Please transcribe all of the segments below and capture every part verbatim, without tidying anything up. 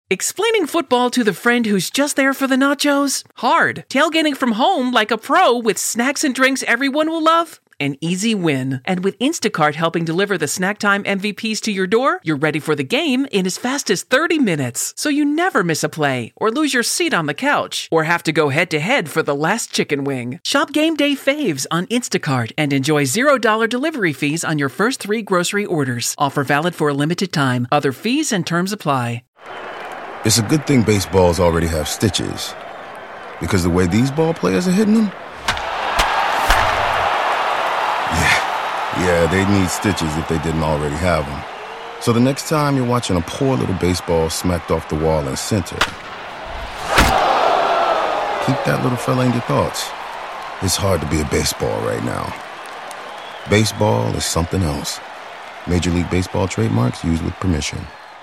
Explaining football to the friend who's just there for the nachos? Hard. Tailgating from home like a pro with snacks and drinks everyone will love? An easy win. And with Instacart helping deliver the snack time M V Ps to your door, you're ready for the game in as fast as thirty minutes. So you never miss a play, or lose your seat on the couch, or have to go head-to-head for the last chicken wing. Shop Game Day Faves on Instacart and enjoy zero dollars delivery fees on your first three grocery orders. Offer valid for a limited time. Other fees and terms apply. It's a good thing baseballs already have stitches, because the way these ball players are hitting them, yeah, yeah, they'd need stitches if they didn't already have them. So the next time you're watching a poor little baseball smacked off the wall in center, keep that little fella in your thoughts. It's hard to be a baseball right now. Baseball is something else. Major League Baseball trademarks used with permission.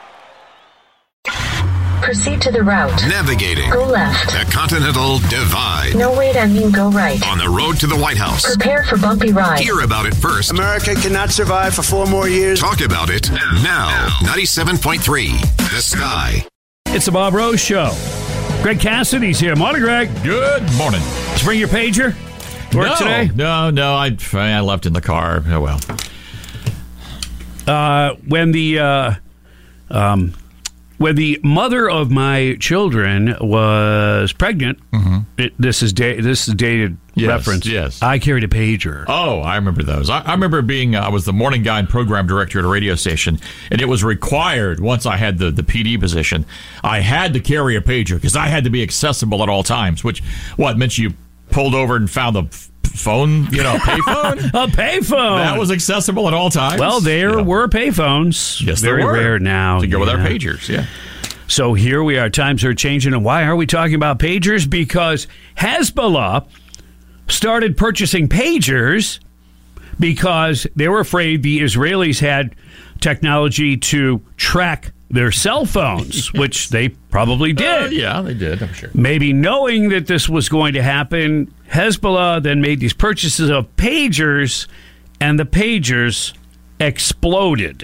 Proceed to the route. Navigating. Go left. The Continental Divide. No, wait, I mean go right. On the road to the White House. Prepare for bumpy ride. Hear about it first. America cannot survive for four more years. Talk about it now. ninety-seven point three, The Sky. It's the Bob Rose Show. Greg Cassidy's here. Morning, Greg. Good morning. Did you bring your pager to work no, today? No, no. I, I left in the car. Oh, well. Uh, when the... Uh, um, When the mother of my children was pregnant, mm-hmm. it, this is da- this is dated yes, reference. Yes, I carried a pager. Oh, I remember those. I, I remember being uh, I was the morning guy and program director at a radio station, and it was required once I had the, the P D position. I had to carry a pager because I had to be accessible at all times. Which what meant you pulled over and found the f- phone, you know, payphone. A payphone that was accessible at all times. Well, there yeah. were payphones. Yes, very there were. rare now to go yeah. with our pagers. Yeah. So here we are. Times are changing, and why are we talking about pagers? Because Hezbollah started purchasing pagers because they were afraid the Israelis had technology to track their cell phones, yes. which they probably did. Uh, yeah, they did, I'm sure. Maybe knowing that this was going to happen, Hezbollah then made these purchases of pagers, and the pagers exploded.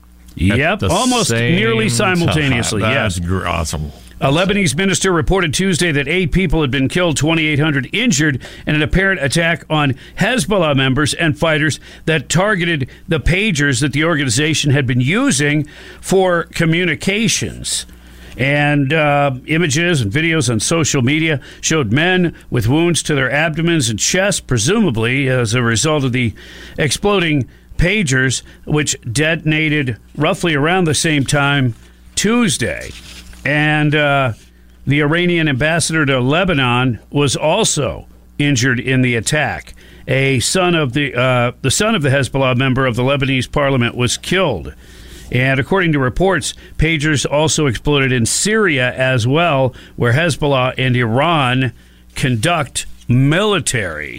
At yep, almost nearly simultaneously. Time. Yes, That's gr- awesome. A Lebanese minister reported Tuesday that eight people had been killed, twenty-eight hundred injured, in an apparent attack on Hezbollah members and fighters that targeted the pagers that the organization had been using for communications. And uh, images and videos on social media showed men with wounds to their abdomens and chests, presumably as a result of the exploding pagers, which detonated roughly around the same time Tuesday. And uh, the Iranian ambassador to Lebanon was also injured in the attack. A son of the uh, the son of the Hezbollah member of the Lebanese parliament was killed. And according to reports, pagers also exploded in Syria as well, where Hezbollah and Iran conduct military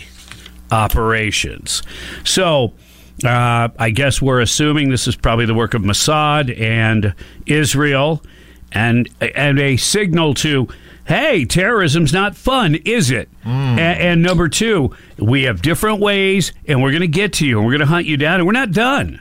operations. So Uh, I guess we're assuming this is probably the work of Mossad and Israel, and and a signal to, hey, terrorism's not fun, is it? Mm. And, and number two, we have different ways, and we're going to get to you, and we're going to hunt you down, and we're not done.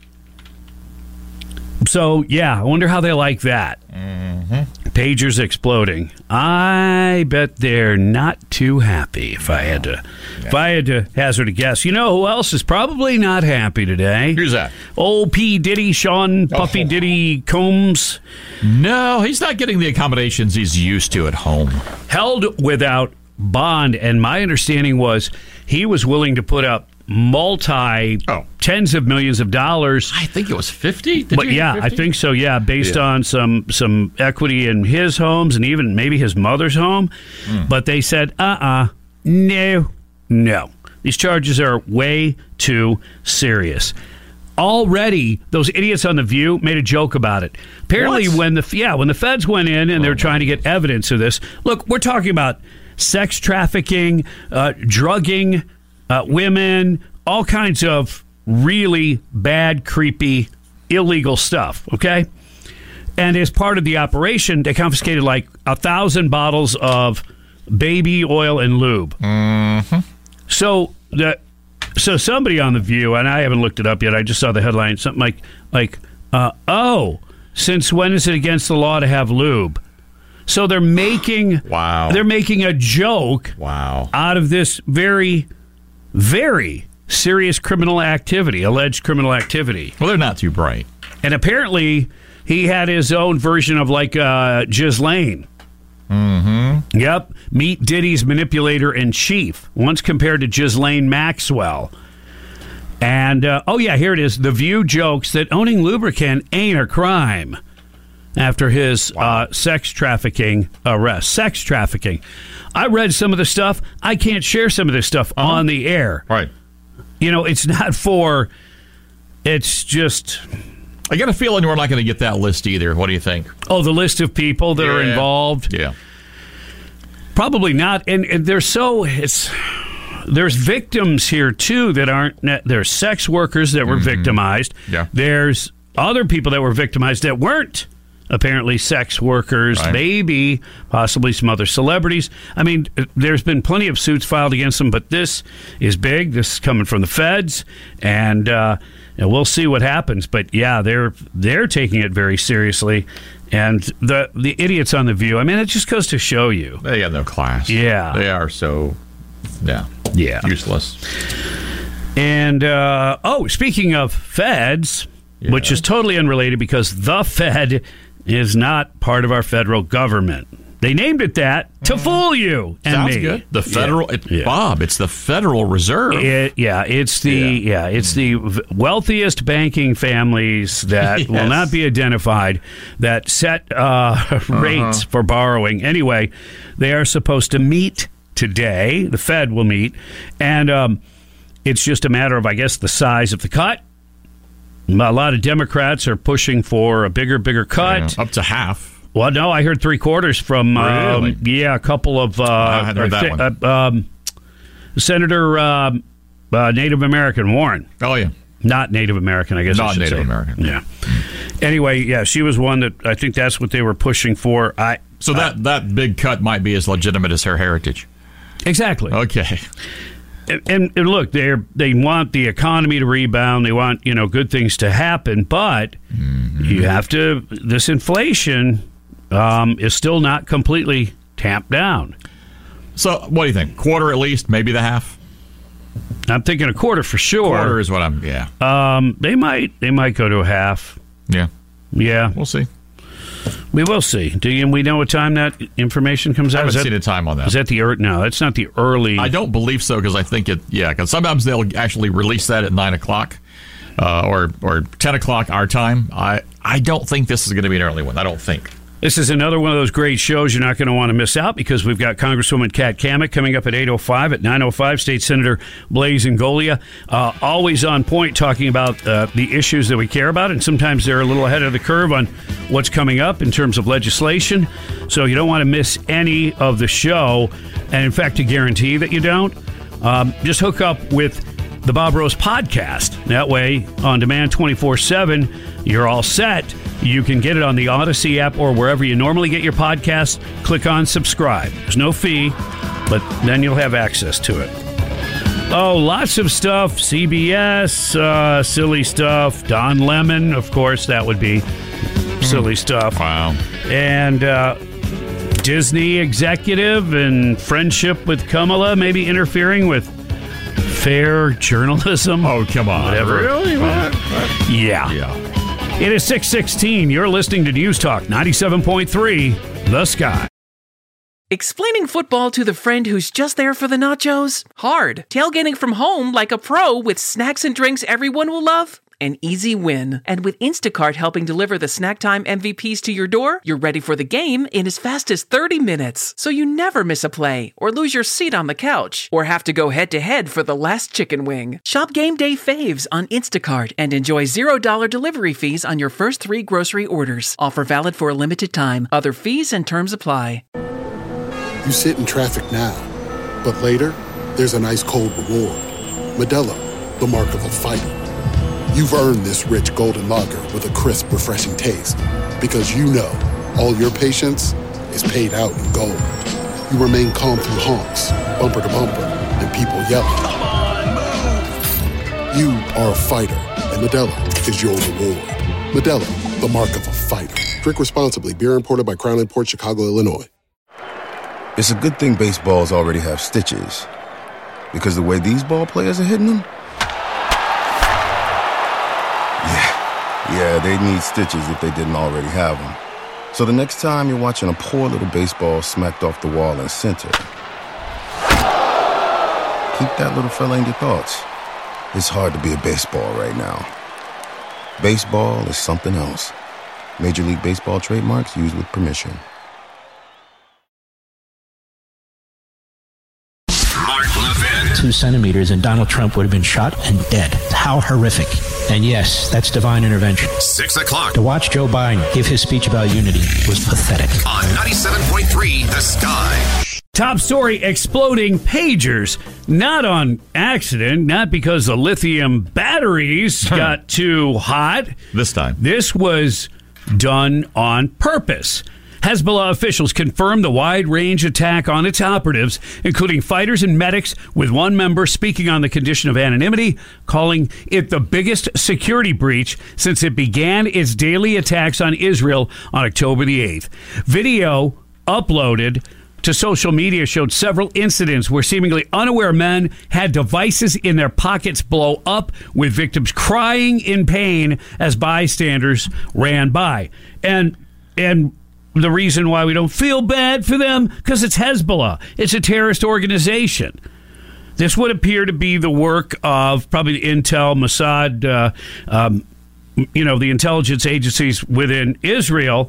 So, yeah, I wonder how they like that. Mm-hmm. Pagers exploding. I bet they're not too happy. If I had to, yeah. if I had to hazard a guess, you know who else is probably not happy today? Who's that? Old P. Diddy, Sean Puffy oh. Diddy Combs. No, he's not getting the accommodations he's used to at home. Held without bond, and my understanding was he was willing to put up multi oh. tens of millions of dollars. I think it was fifty. Did but you yeah, fifty? I think so. Yeah, based yeah. on some some equity in his homes and even maybe his mother's home. Mm. But they said, uh, uh-uh, uh, no, no. These charges are way too serious. Already, those idiots on The View made a joke about it. Apparently, what? when the yeah when the feds went in and oh, they were trying to get evidence of this. Look, we're talking about sex trafficking, uh, drugging. Uh, women, all kinds of really bad, creepy, illegal stuff, okay? And as part of the operation, they confiscated like a thousand bottles of baby oil and lube. Mm-hmm. So the so somebody on The View, and I haven't looked it up yet, I just saw the headline, something like, like uh, oh, since when is it against the law to have lube? So they're making wow. They're making a joke wow. out of this very, very serious criminal activity, alleged criminal activity. Well, they're not too bright. And apparently, he had his own version of like uh, Ghislaine. Mm-hmm. Yep. Meet Diddy's manipulator in chief, once compared to Ghislaine Maxwell. And, uh, oh yeah, here it is. The View jokes that owning lubricant ain't a crime after his wow. uh, sex trafficking arrest. Sex trafficking. I read some of the stuff. I can't share some of this stuff uh-huh. on the air. Right. You know, it's not for, it's just... I got a feeling we're not going to get that list either. What do you think? Oh, the list of people that yeah. are involved? Yeah. Probably not. And, and they're so, it's... There's victims here, too, that aren't... There's sex workers that were mm-hmm. victimized. Yeah. There's other people that were victimized that weren't apparently sex workers, right. maybe, possibly some other celebrities. I mean, there's been plenty of suits filed against them, but this is big. This is coming from the feds, and, uh, and we'll see what happens. But, yeah, they're they're taking it very seriously. And the, the idiots on The View, I mean, it just goes to show you. They have no class. Yeah. They are so... Yeah. Yeah. Useless. And, uh, oh, speaking of feds, yeah. which is totally unrelated because the Fed is not part of our federal government. They named it that to mm. fool you and Sounds me. good. The federal, yeah. it, Yeah. Bob, it's the Federal Reserve. It, yeah, it's the yeah. yeah, it's the wealthiest banking families that yes. will not be identified that set uh, rates uh-huh. for borrowing. Anyway, they are supposed to meet today. The Fed will meet, and um, it's just a matter of, I guess, the size of the cut. A lot of Democrats are pushing for a bigger, bigger cut. Yeah, up to half. Well, no, I heard three quarters from, really? um, yeah, a couple of... Uh, I hadn't heard that th- one. Uh, um, Senator uh, uh, Native American Warren. Oh, yeah. Not Native American, I guess Not I should Native say. American. Yeah. Anyway, yeah, she was one that I think that's what they were pushing for. I So that, I, that big cut might be as legitimate as her heritage. Exactly. Okay. And, and, and look, they they want the economy to rebound. They want, you know, good things to happen. But mm-hmm. you have to, this inflation um, is still not completely tamped down. So what do you think? Quarter at least, maybe the half? I'm thinking a quarter for sure. Quarter is what I'm, yeah. Um, they might they might go to a half. Yeah. Yeah. We'll see. We will see. Do you, we know what time that information comes out? I haven't is seen that, a time on that. Is that the early? No, that's not the early. I don't believe so because I think it, yeah, because sometimes they'll actually release that at nine o'clock uh, or, or ten o'clock our time. I, I don't think this is going to be an early one. I don't think. This is another one of those great shows you're not going to want to miss out because we've got Congresswoman Kat Cammack coming up at eight oh five. At nine oh five, State Senator Blaise Ingoglia. Uh, always on point talking about uh, the issues that we care about, and sometimes they're a little ahead of the curve on what's coming up in terms of legislation. So you don't want to miss any of the show. And in fact, to guarantee that you don't, um, just hook up with the Bob Rose podcast. That way, on demand twenty-four seven, you're all set. You can get it on the Odyssey app or wherever you normally get your podcasts. Click on subscribe. There's no fee, but then you'll have access to it. Oh, lots of stuff. C B S, uh, silly stuff. Don Lemon, of course, that would be silly stuff. Wow. And uh, Disney executive and friendship with Kamala maybe interfering with fair journalism. Oh, come on. Whatever. Really? What? What? Yeah. Yeah. It is six sixteen. You're listening to News Talk ninety-seven point three, The Sky. Explaining football to the friend who's just there for the nachos? Hard. Tailgating from home like a pro with snacks and drinks everyone will love? An easy win. And with Instacart helping deliver the snack time M V Ps to your door, you're ready for the game in as fast as thirty minutes. So you never miss a play, or lose your seat on the couch, or have to go head-to-head for the last chicken wing. Shop Game Day Faves on Instacart and enjoy zero dollars delivery fees on your first three grocery orders. Offer valid for a limited time. Other fees and terms apply. You sit in traffic now, but later, there's an ice-cold reward. Modelo, the mark of a fighter. You've earned this rich golden lager with a crisp, refreshing taste. Because you know, all your patience is paid out in gold. You remain calm through honks, bumper to bumper, and people yelling. Come on, move! You are a fighter, and Modelo is your reward. Modelo, the mark of a fighter. Drink responsibly. Beer imported by Crown Imports, Chicago, Illinois. It's a good thing baseballs already have stitches. Because the way these ball players are hitting them? Yeah, yeah, they need stitches if they didn't already have them. So the next time you're watching a poor little baseball smacked off the wall in center, keep that little fella in your thoughts. It's hard to be a baseball right now. Baseball is something else. Major League Baseball trademarks used with permission. Mark Levin. Two centimeters and Donald Trump would have been shot and dead. How horrific. And yes, that's divine intervention. Six o'clock. To watch Joe Biden give his speech about unity was pathetic. On ninety-seven point three, The Sky. Top story, exploding pagers. Not on accident, not because the lithium batteries got too hot. This time. This was done on purpose. Hezbollah officials confirmed the wide-range attack on its operatives, including fighters and medics, with one member speaking on the condition of anonymity, calling it the biggest security breach since it began its daily attacks on Israel on October the eighth. Video uploaded to social media showed several incidents where seemingly unaware men had devices in their pockets blow up, with victims crying in pain as bystanders ran by. And and the reason why we don't feel bad for them, because it's Hezbollah. It's a terrorist organization. This would appear to be the work of probably the Intel, Mossad, uh, um, you know, the intelligence agencies within Israel.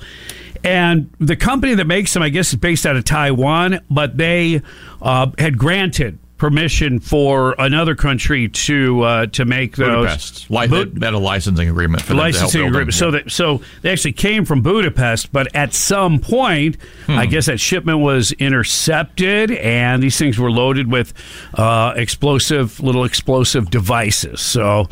And the company that makes them, I guess, is based out of Taiwan, but they uh, had granted permission for another country to uh, to make those. Budapest. Like that, that a licensing agreement for them licensing to help agreement. build them. So that so they actually came from Budapest, but at some point, hmm. I guess that shipment was intercepted, and these things were loaded with uh, explosive little explosive devices. So.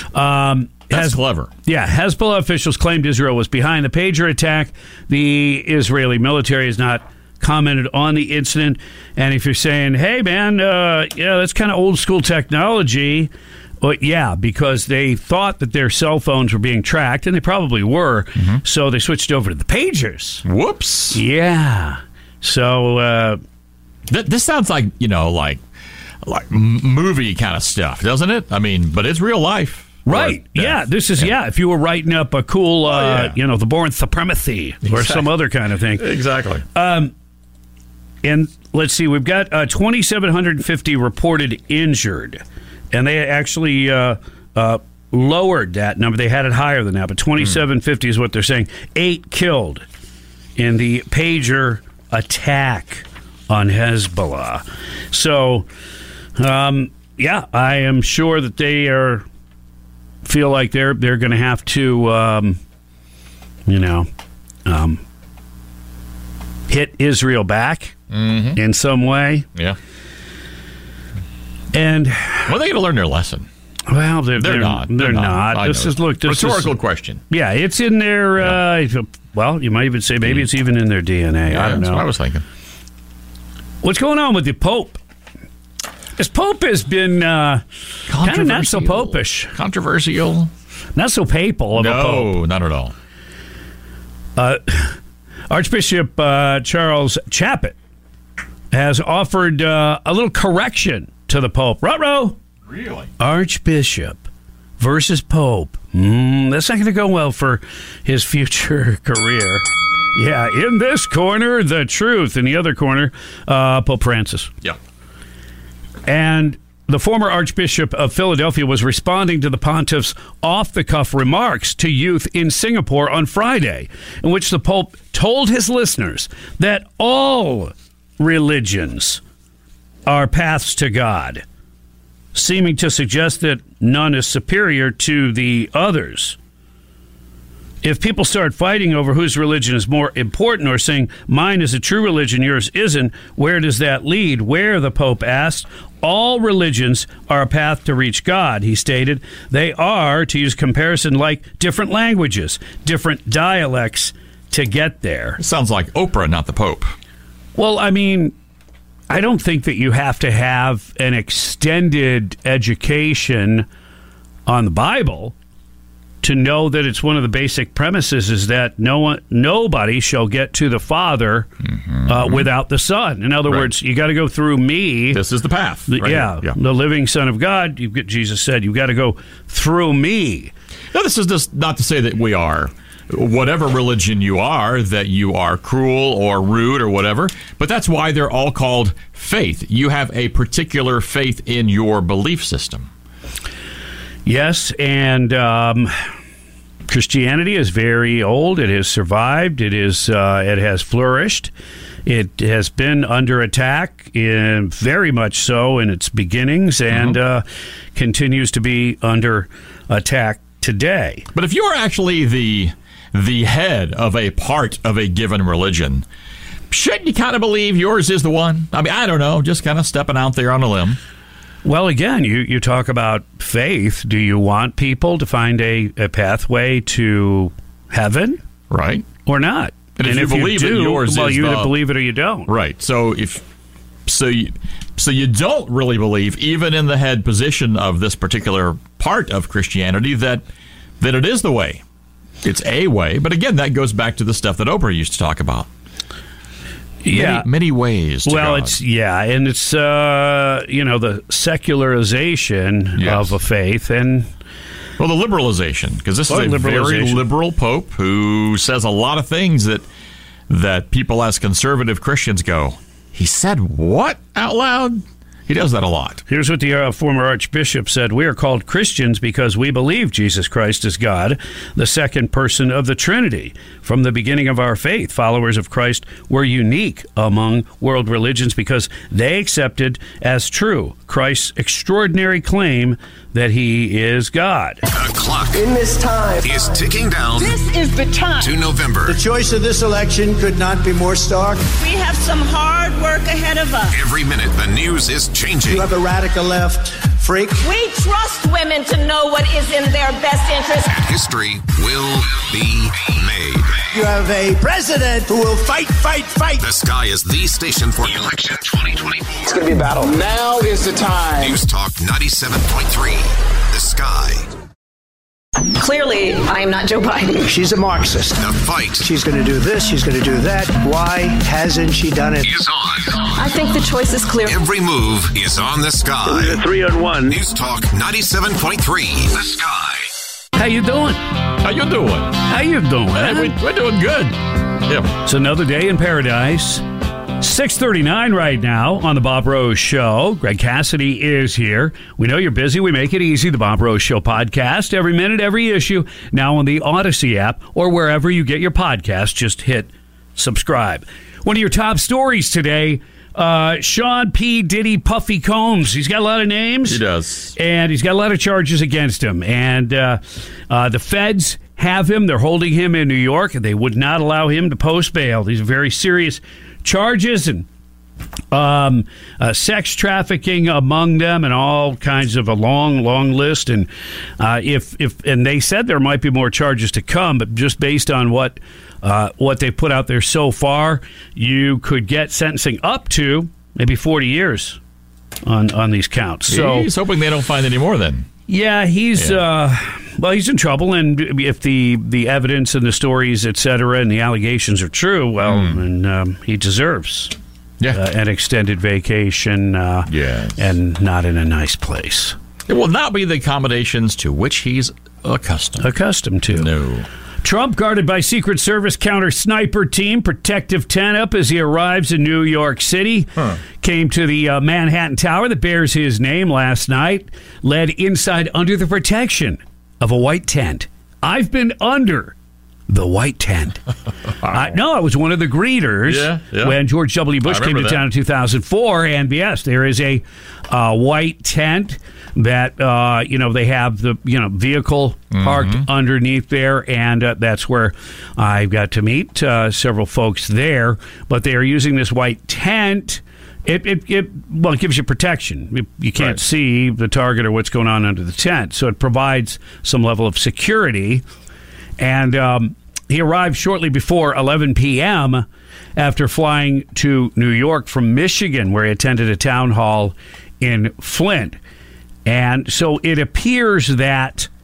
Um, That's Hez- clever. Yeah, Hezbollah officials claimed Israel was behind the pager attack. The Israeli military has not commented on the incident. And if you're saying, hey, man, uh, yeah, that's kind of old school technology. Well, yeah, because they thought that their cell phones were being tracked, and they probably were. Mm-hmm. So they switched over to the pagers. Whoops. Yeah. So uh, Th- this sounds like, you know, like like m- movie kind of stuff, doesn't it? I mean, but it's real life. Right. Yeah. This is, yeah. yeah. If you were writing up a cool, uh, oh, yeah. you know, the Born Supremacy exactly. or some other kind of thing. Exactly. Um, and let's see, we've got uh, two thousand seven hundred fifty reported injured. And they actually uh, uh, lowered that number. They had it higher than that, but twenty-seven fifty mm. is what they're saying. Eight killed in the pager attack on Hezbollah. So, um, yeah, I am sure that they are feel like they're they're going to have to, um, you know, um, hit Israel back mm-hmm. in some way. Yeah. And well, they got to learn their lesson. Well, they're, they're, they're not. They're, they're not. not. This is look. This rhetorical is, question. Yeah, it's in their. Yeah. Uh, well, you might even say maybe it's even in their D N A. Yeah, I don't know. That's what I was thinking. What's going on with the Pope? This Pope has been uh, kind of not so popish. Controversial. Not so papal of no, a Pope. No, not at all. Uh, Archbishop uh, Charles Chaput has offered uh, a little correction to the Pope. Ruh-roh! Really? Archbishop versus Pope. Mm, that's not going to go well for his future career. Yeah, in this corner, the truth. In the other corner, uh, Pope Francis. Yeah. And the former Archbishop of Philadelphia was responding to the pontiff's off-the-cuff remarks to youth in Singapore on Friday, in which the Pope told his listeners that all religions are paths to God, seeming to suggest that none is superior to the others. If people start fighting over whose religion is more important, or saying, mine is a true religion, yours isn't, where does that lead? Where, the Pope asked. All religions are a path to reach God, he stated. They are, to use comparison, like different languages, different dialects to get there. It sounds like Oprah, not the Pope. Well, I mean, I don't think that you have to have an extended education on the Bible to know that it's one of the basic premises is that no one, nobody shall get to the Father mm-hmm. uh, without the Son. In other right. words, you got to go through me. This is the path. The, right yeah, yeah, the living Son of God. You get, Jesus said, you got to go through me. Now, this is just not to say that we are, whatever religion you are, that you are cruel or rude or whatever, but that's why they're all called faith. You have a particular faith in your belief system. Yes, and um, Christianity is very old. It has survived. It is. Uh, it has flourished. It has been under attack, in, very much so in its beginnings, and mm-hmm. uh, continues to be under attack today. But if you are actually the the head of a part of a given religion, shouldn't you kind of believe yours is the one? I mean, I don't know, just kind of stepping out there on a limb. Well, again, you, you talk about faith. Do you want people to find a, a pathway to heaven? Right. Or not? And, and if, if you believe you do, it, yours well, is you the, either believe it or you don't. Right. So if so you, so you don't really believe, even in the head position of this particular part of Christianity, that that it is the way. It's a way. But again, that goes back to the stuff that Oprah used to talk about. Yeah, many, many ways. To well, God. it's yeah, and it's uh, you know the secularization yes. of a faith, and well, the liberalization, because this well, is a very liberal pope who says a lot of things that that people as conservative Christians go, he said what out loud? He does that a lot. Here's what the uh, former archbishop said. We are called Christians because we believe Jesus Christ is God, the second person of the Trinity. From the beginning of our faith, followers of Christ were unique among world religions because they accepted as true Christ's extraordinary claim that he is God. The clock in this time is ticking down. This is the time. To November. The choice of this election could not be more stark. We have some hard work ahead of us. Every minute, the news is changing. You have a radical left freak. We trust women to know what is in their best interest. And history will be made. You have a president who will fight, fight, fight. The Sky is the station for election twenty twenty-four. It's going to be a battle. Now is the time. News Talk ninety-seven point three. The Sky. Clearly, I am not Joe Biden. She's a Marxist. The fight. She's going to do this. She's going to do that. Why hasn't she done it? Is on. I think the choice is clear. Every move is on The Sky. Three on one. News Talk ninety-seven point three. The Sky. How you doing? How you doing? How you doing? Hey, we, we're doing good. Yeah. It's another day in paradise. six thirty-nine right now on the Bob Rose Show. Greg Cassidy is here. We know you're busy. We make it easy. The Bob Rose Show podcast. Every minute, every issue. Now on the Odyssey app or wherever you get your podcast. Just hit subscribe. One of your top stories today, uh, Sean P. Diddy Puffy Combs. He's got a lot of names. He does. And he's got a lot of charges against him. And uh, uh, the feds have him. They're holding him in New York, and they would not allow him to post bail. These are very serious charges, and um, uh, sex trafficking among them, and all kinds of a long, long list. And uh, if if and they said there might be more charges to come, but just based on what uh, what they put out there so far, you could get sentencing up to maybe forty years on on these counts. So he's hoping they don't find any more then. Yeah, he's yeah. Uh, well, he's in trouble, and if the, the evidence and the stories, et cetera, and the allegations are true, well, mm. and um, he deserves yeah. uh, an extended vacation, uh, yes. and not in a nice place. It will not be the accommodations to which he's accustomed. Accustomed to. No. Trump guarded by Secret Service counter-sniper team, protective tent-up as he arrives in New York City. Huh. Came to the uh, Manhattan Tower that bears his name last night. Led inside under the protection of a white tent. I've been under the white tent. Wow. uh, no, I was one of the greeters yeah, yeah. when George W. Bush came to that. town in two thousand four. And yes, there is a uh, white tent that, uh, you know, they have the, you know, vehicle parked mm-hmm. underneath there. And uh, that's where I got to meet uh, several folks there. But they are using this white tent. It, it, it well, it gives you protection. You can't right. see the target or what's going on under the tent. So it provides some level of security. And um, he arrived shortly before eleven p.m. after flying to New York from Michigan, where he attended a town hall in Flint. And so it appears that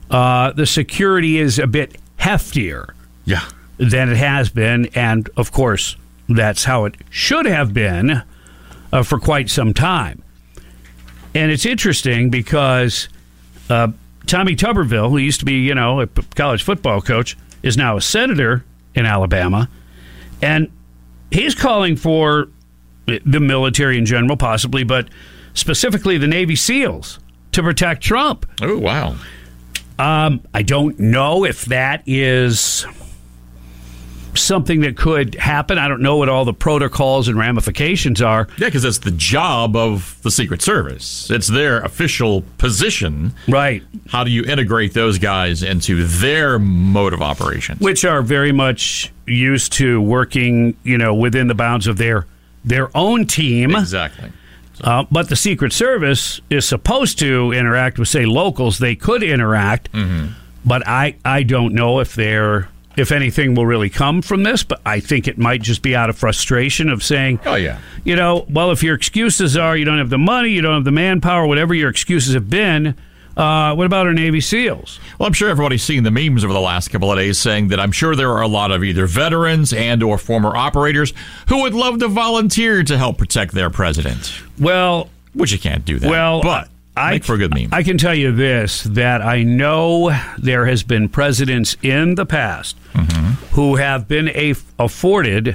uh, the security is a bit heftier Yeah. than it has been. And, of course, that's how it should have been uh, for quite some time. And it's interesting because uh, Tommy Tuberville, who used to be, you know, a college football coach, is now a senator in Alabama. And he's calling for the military in general, possibly, but specifically the Navy SEALs to protect Trump. Oh, wow. Um, I don't know if that is something that could happen. I don't know what all the protocols and ramifications are. Yeah, because that's the job of the Secret Service. It's their official position. Right. How do you integrate those guys into their mode of operations? Which are very much used to working, you know, within the bounds of their their own team. Exactly. Uh, but the Secret Service is supposed to interact with, say, locals. They could interact, mm-hmm. but I, I don't know if they're if anything will really come from this. But I think it might just be out of frustration of saying, oh yeah, you know, well, if your excuses are you don't have the money, you don't have the manpower, whatever your excuses have been. Uh, what about our Navy SEALs? Well, I'm sure everybody's seen the memes over the last couple of days saying that I'm sure there are a lot of either veterans and or former operators who would love to volunteer to help protect their president. Well, which you can't do that. Well, but I, make for a good meme. I can tell you this, that I know there has been presidents in the past mm-hmm. who have been a, afforded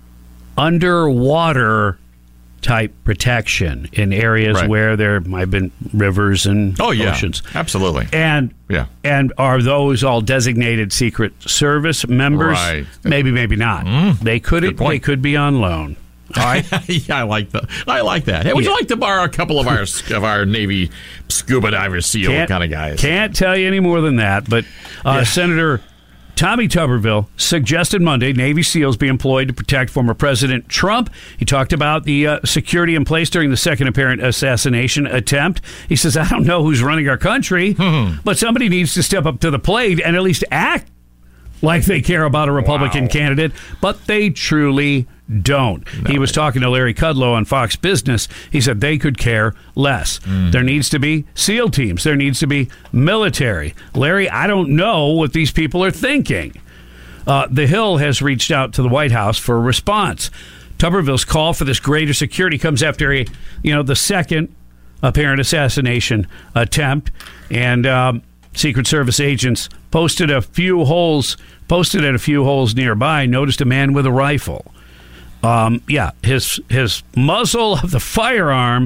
underwater type protection in areas right. where there might have been rivers and oh, yeah. oceans. Absolutely. And yeah. and are those all designated Secret Service members? Right. Maybe, maybe not. Mm, they could they could be on loan. All right. yeah, I like that. I like that. Hey, would yeah. you like to borrow a couple of our of our Navy scuba diver SEAL can't, kind of guys? Can't tell you any more than that. But uh, yeah. Senator Tommy Tuberville suggested Monday Navy SEALs be employed to protect former President Trump. He talked about the uh, security in place during the second apparent assassination attempt. He says, I don't know who's running our country, hmm. but somebody needs to step up to the plate and at least act like they care about a Republican wow. candidate, but they truly don't. No, he was talking to Larry Kudlow on Fox Business. He said they could care less. Mm. There needs to be SEAL teams. There needs to be military. Larry, I don't know what these people are thinking. Uh, the Hill has reached out to the White House for a response. Tuberville's call for this greater security comes after a, you know, the second apparent assassination attempt, and um, Secret Service agents posted a few holes, posted at a few holes nearby, noticed a man with a rifle. Um, yeah, his his muzzle of the firearm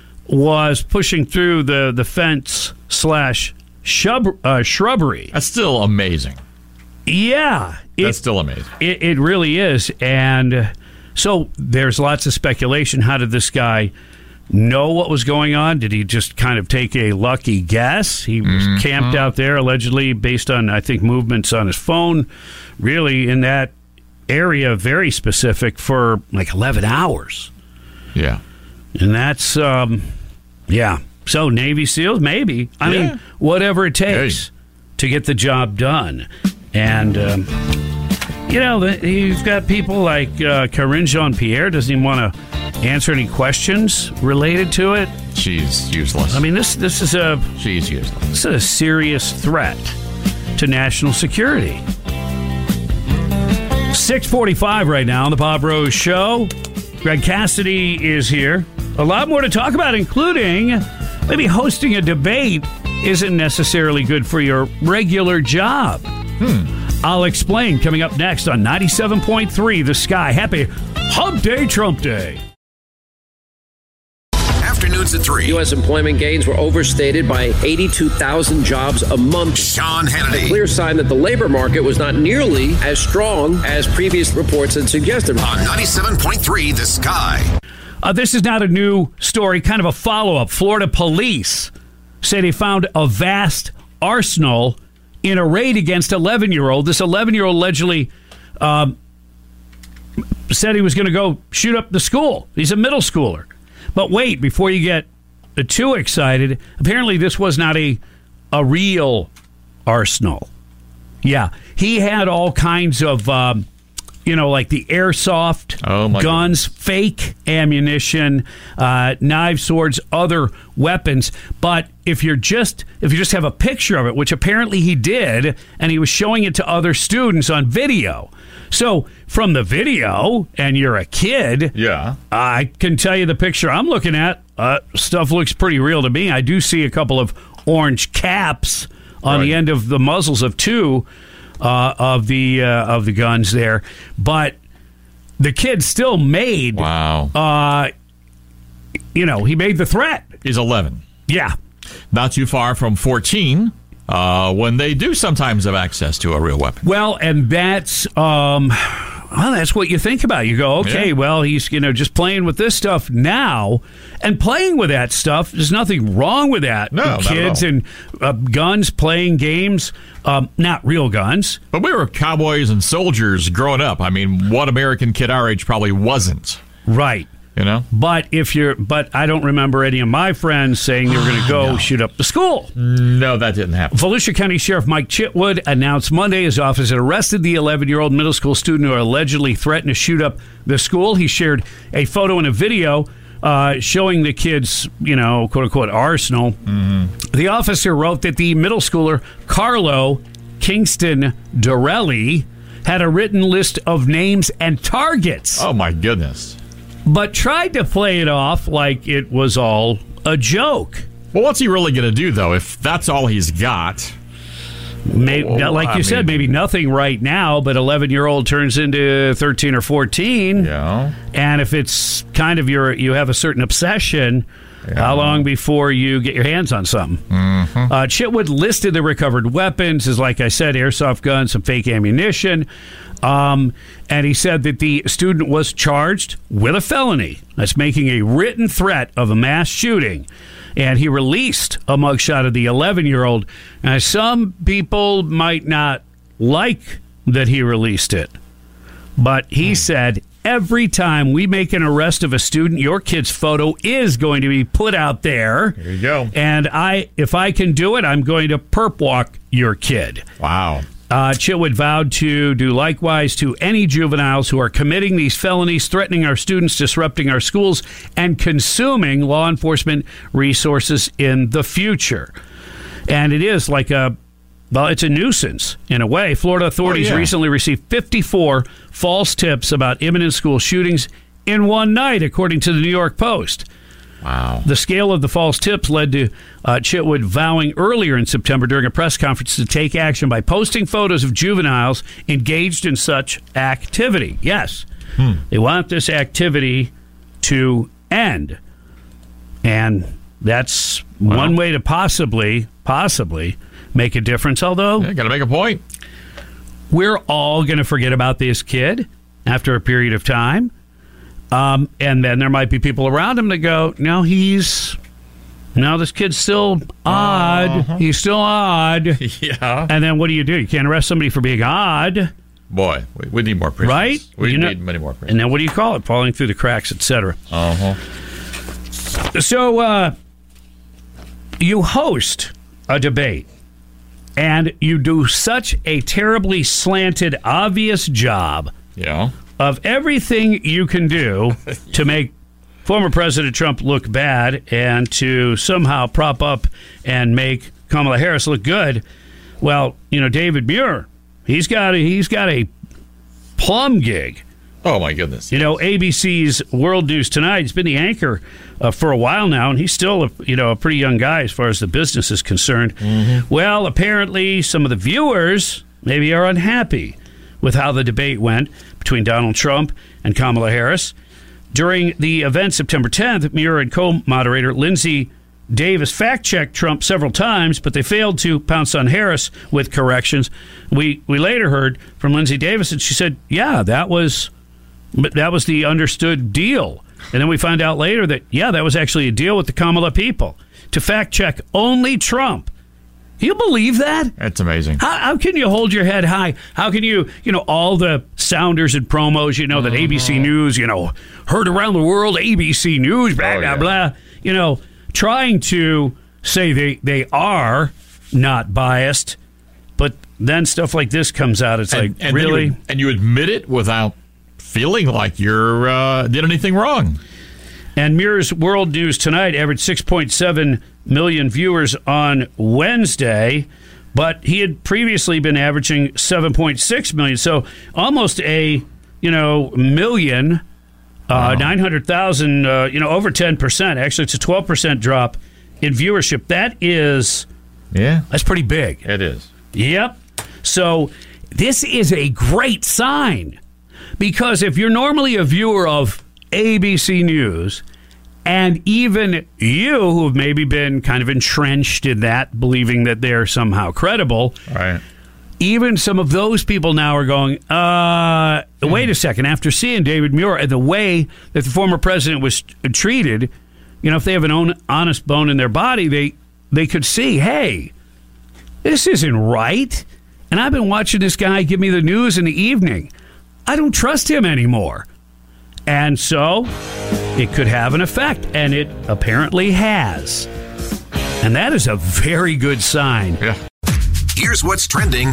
was pushing through the, the fence slash shrub, uh, shrubbery. That's still amazing. Yeah. It, That's still amazing. It, it really is. And so there's lots of speculation. How did this guy know what was going on? Did he just kind of take a lucky guess? He was mm-hmm. camped out there, allegedly, based on, I think, movements on his phone, really in that area, very specific, for like eleven hours. Yeah. And that's, um, yeah. So Navy SEALs, maybe. I yeah. mean, whatever it takes hey. to get the job done. And, um, you know, the, you've got people like uh, Karine Jean-Pierre doesn't even want to answer any questions related to it. She's useless. I mean, this this is a she's useless. This is a serious threat to national security. six forty-five right now on the Bob Rose Show. Greg Cassidy is here. A lot more to talk about, including maybe hosting a debate isn't necessarily good for your regular job. Hmm. I'll explain coming up next on ninety-seven point three The Sky. Happy Hump Day, Trump Day. Afternoons at three. U S employment gains were overstated by eighty-two thousand jobs a month. Sean Hannity. A clear sign that the labor market was not nearly as strong as previous reports had suggested. On ninety-seven point three The Sky. Uh, this is not a new story, kind of a follow-up. Florida police say they found a vast arsenal in a raid against an eleven-year-old. This eleven-year-old allegedly um, said he was going to go shoot up the school. He's a middle schooler. But wait, before you get too excited, apparently this was not a a real arsenal. Yeah, he had all kinds of um, you know, like the airsoft oh my guns, goodness. fake ammunition, uh, knives, swords, other weapons. But if you're just if you just have a picture of it, which apparently he did, and he was showing it to other students on video. So from the video, and you're a kid, yeah, I can tell you the picture I'm looking at. Uh, stuff looks pretty real to me. I do see a couple of orange caps on right. the end of the muzzles of two uh, of the uh, of the guns there, but the kid still made. Wow. Uh, you know, he made the threat. He's eleven. Yeah, not too far from fourteen. Uh, when they do sometimes have access to a real weapon. Well, and that's um, well, that's what you think about. You go, okay, yeah. well, he's you know just playing with this stuff now, and playing with that stuff. There's nothing wrong with that. No, kids and uh, guns, playing games, um, not real guns. But we were cowboys and soldiers growing up. I mean, what American kid our age probably wasn't? Right. You know, but if you're, but I don't remember any of my friends saying they were going to go no. shoot up the school. No, that didn't happen. Volusia County Sheriff Mike Chitwood announced Monday his office had arrested the eleven-year-old middle school student who allegedly threatened to shoot up the school. He shared a photo and a video uh, showing the kids, you know, quote unquote arsenal. Mm-hmm. The officer wrote that the middle schooler Carlo Kingston Dorelli had a written list of names and targets. Oh my goodness. But tried to play it off like it was all a joke. Well, what's he really going to do, though, if that's all he's got? Maybe, well, like you I said, mean, maybe nothing right now, but eleven-year-old turns into thirteen or fourteen. Yeah. And if it's kind of your, you have a certain obsession, yeah. how long before you get your hands on something? Mm-hmm. Uh, Chitwood listed the recovered weapons as, like I said, airsoft guns, some fake ammunition. Um, and he said that the student was charged with a felony. That's making a written threat of a mass shooting. And he released a mugshot of the eleven-year-old. Now, some people might not like that he released it. But he hmm. said, every time we make an arrest of a student, your kid's photo is going to be put out there. There you go. And I, if I can do it, I'm going to perp walk your kid. Wow. Uh, Chitwood vowed to do likewise to any juveniles who are committing these felonies, threatening our students, disrupting our schools, and consuming law enforcement resources in the future. And it is like a, well, it's a nuisance in a way. Florida authorities oh, yeah. recently received fifty-four false tips about imminent school shootings in one night, according to the New York Post. Wow. The scale of the false tips led to uh, Chitwood vowing earlier in September during a press conference to take action by posting photos of juveniles engaged in such activity. Yes, hmm. they want this activity to end. And that's well, one way to possibly, possibly make a difference, although... Yeah, got to make a point. We're all going to forget about this kid after a period of time. Um, and then there might be people around him that go, no, he's, no, this kid's still odd. Uh-huh. He's still odd. Yeah. And then what do you do? You can't arrest somebody for being odd. Boy, we, we need more prisoners. Right? We you need know, many more prisoners. And then what do you call it? Falling through the cracks, et cetera. Uh-huh. So uh, you host a debate, and you do such a terribly slanted, obvious job. Yeah. Of everything you can do to make former President Trump look bad and to somehow prop up and make Kamala Harris look good. Well, you know, David Muir, he's got a, he's got a plum gig. Oh, my goodness. You know, A B C's World News Tonight, he's been the anchor uh, for a while now, and he's still, a, you know, a pretty young guy as far as the business is concerned. Mm-hmm. Well, apparently some of the viewers maybe are unhappy with how the debate went between Donald Trump and Kamala Harris. During the event September tenth, Muir and co-moderator Lindsey Davis fact-checked Trump several times, but they failed to pounce on Harris with corrections. We we later heard from Lindsey Davis, and she said, yeah, that was that was the understood deal. And then we find out later that, yeah, that was actually a deal with the Kamala people to fact-check only Trump. You believe that? That's amazing. How, how can you hold your head high? How can you, you know, all the sounders and promos, you know, that mm-hmm. A B C News, you know, heard around the world, A B C News, blah, oh, blah, yeah. blah, you know, trying to say they, they are not biased but then stuff like this comes out. It's and, like, and really? You, and you admit it without feeling like you uh, did anything wrong. And Muir's World News Tonight averaged six point seven million viewers on Wednesday, but he had previously been averaging seven point six million. So almost a, you know, million, uh, wow. nine hundred thousand, uh, you know, over ten percent. Actually, it's a twelve percent drop in viewership. That is, yeah, that's pretty big. It is. Yep. So this is a great sign, because if you're normally a viewer of A B C News, and even you who have maybe been kind of entrenched in that, believing that they're somehow credible, right? Even some of those people now are going, uh, mm. wait a second, after seeing David Muir and the way that the former president was treated, you know, if they have an own honest bone in their body, they they could see, hey, this isn't right. And I've been watching this guy give me the news in the evening. I don't trust him anymore. And so it could have an effect, and it apparently has. And that is a very good sign. Yeah. Here's what's trending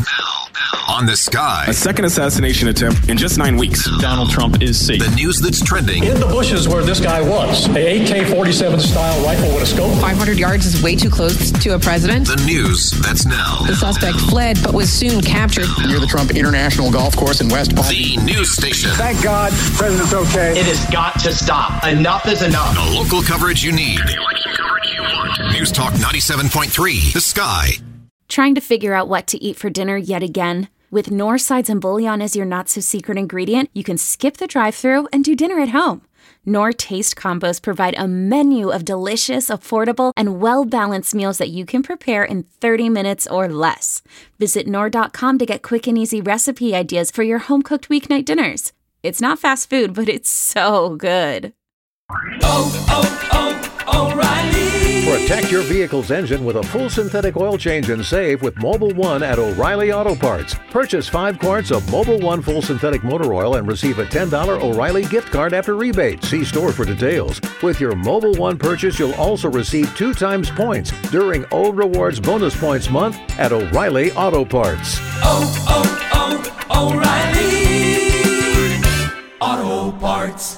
on the Sky. A second assassination attempt in just nine weeks. Donald Trump is safe. The news that's trending. In the bushes where this guy was. A A K forty-seven style rifle with a scope. five hundred yards is way too close to a president. The news that's now. The suspect fled but was soon captured. Near the Trump International Golf Course in West Palm. The news station. Thank God, President's okay. It has got to stop. Enough is enough. The local coverage you need. The election coverage you want. News Talk ninety-seven point three. The Sky. Trying to figure out what to eat for dinner yet again? With Knorr sides and bouillon as your not-so-secret ingredient, you can skip the drive-thru and do dinner at home. Knorr Taste Combos provide a menu of delicious, affordable, and well-balanced meals that you can prepare in thirty minutes or less. Visit Knorr dot com to get quick and easy recipe ideas for your home-cooked weeknight dinners. It's not fast food, but it's so good. Oh, oh, oh, O'Reilly! Protect your vehicle's engine with a full synthetic oil change and save with Mobil one at O'Reilly Auto Parts. Purchase five quarts of Mobil one full synthetic motor oil and receive a ten dollars O'Reilly gift card after rebate. See store for details. With your Mobil one purchase, you'll also receive two times points during O Rewards Bonus Points Month at O'Reilly Auto Parts. Oh, oh, oh, O'Reilly Auto Parts.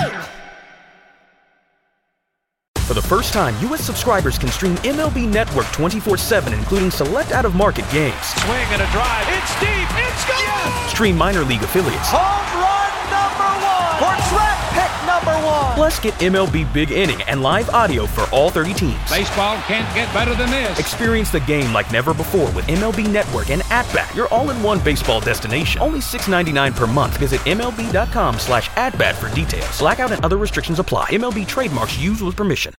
For the first time, U S subscribers can stream M L B Network twenty-four seven, including select out-of-market games. Swing and a drive. It's deep. It's gone. Yes! Stream minor league affiliates. Home run number one. Portrait pick number one. Plus, get M L B Big Inning and live audio for all thirty teams. Baseball can't get better than this. Experience the game like never before with M L B Network and At-Bat, your all-in-one baseball destination. Only six dollars and ninety-nine cents per month. Visit MLB.com slash at-bat for details. Blackout and other restrictions apply. M L B trademarks used with permission.